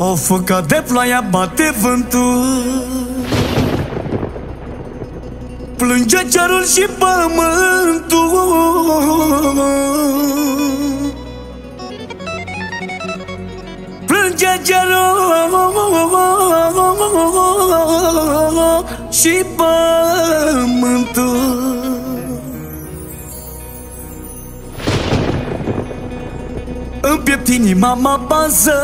O făcat de ploaia bate vântul, plânge cerul și pământul. Plânge cerul și pământul. În piept inima mă bază,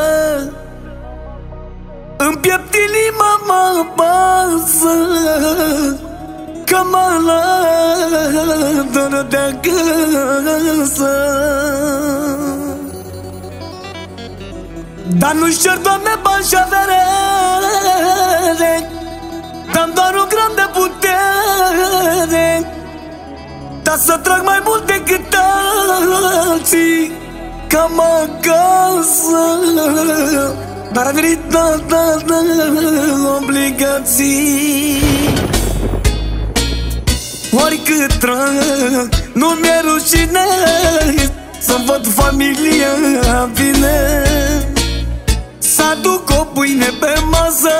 în piept inima mă bază, că mă lădără de acasă. Dar nu-și cer, Doamne, bani și avere, dar doar un gram de putere, dar să trag mai mult decât alții, cam acasă. Dar a venit obligații. Oricât trag, nu mi-e rușine să văd familia bine, să aduc o pâine pe masă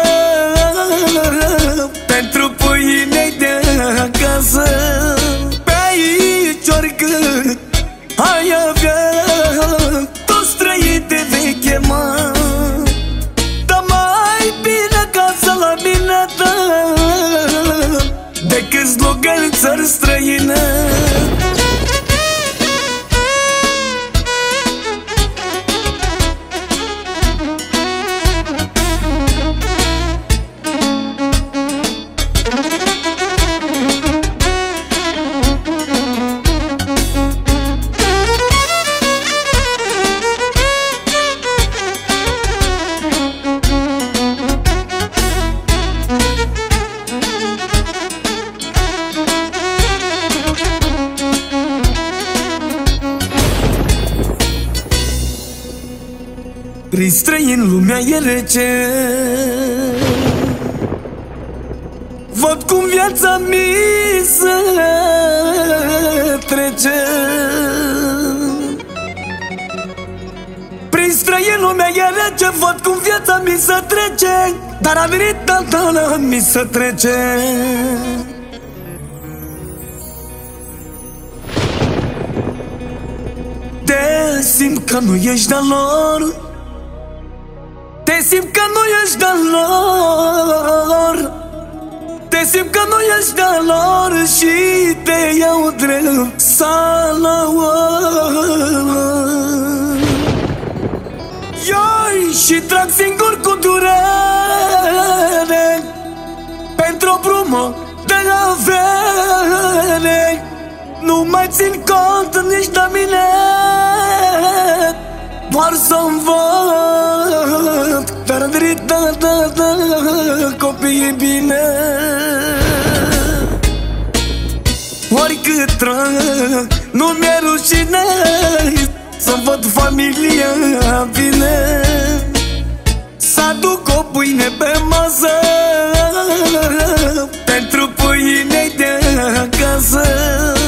pentru pâinei de acasă. Pe aici oricât ai avea, toți trăi de veche, mă, dar mai bine acasă la mine, da, decât slugări în țări străine. Prin străini lumea e rece, văd cum viața mi se trece. Prin străini lumea e rece, văd cum viața mi se trece, dar a venit tata mi se trece. Te simt că nu ești de-a lor, te simt că nu ești de-a lor, te simt că nu ești de-a lor și te iau drept salăor. Ioi și trag singur cu durere pentru o brumă de avere. Nu mai țin cont nici de mine, doar să-mi văd, dar copiii bine. Oricât trag, nu mi-e rușine să văd familia bine, să aduc o pâine pe masă pentru pâinei de acasă.